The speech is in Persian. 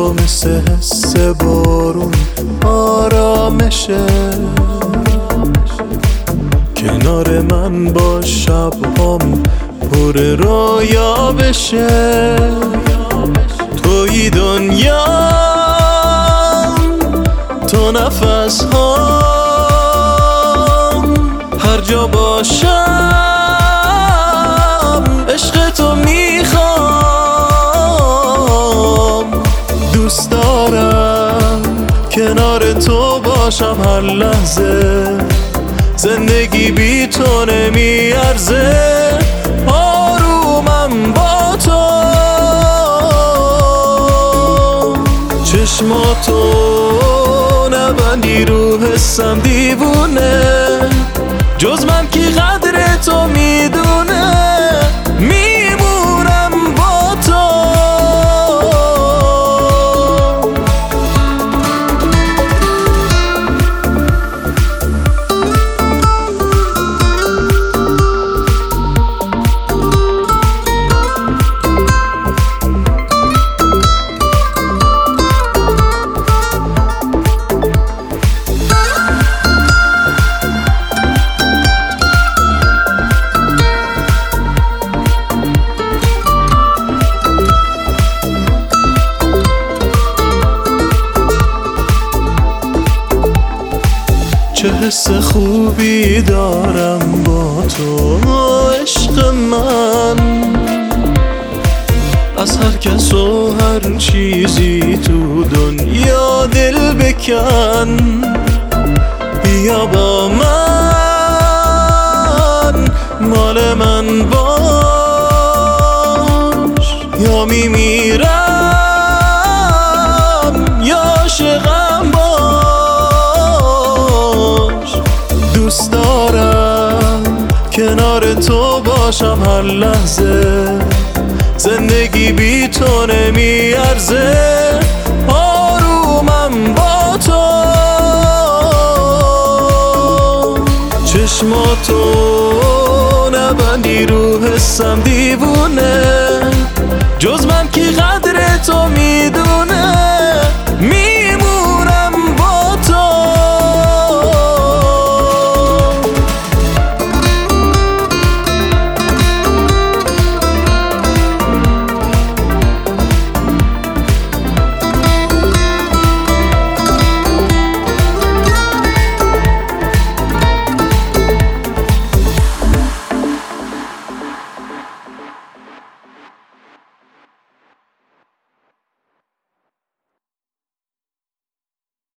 تو مثل حس بارون آرامشه، کنار من با شبهام پر رویا بشه. توی دنیا تو نفس هام، هر جا باشم عشق تو میخوام. دوست دارم کنار تو باشم هر لحظه، زندگی بی تو نمیارزه. آرومم با تو، چشماتو نبندی رو حسم دیوونه، جز من کی قدر تو میدونه. میمونم با تو. چه حس خوبی دارم با تو عشق من، از هر کس و هر چیزی تو دنیا دل بکن. بیا با من، مال من باش، یا میمیرم یا عاشقم باش. دوست دارم کنار تو باشم هر لحظه، زندگی بی تو نمیارزه. آرومم با تو، چشماتو نبندی رو حسم دیوونه، جز من کی قدر تو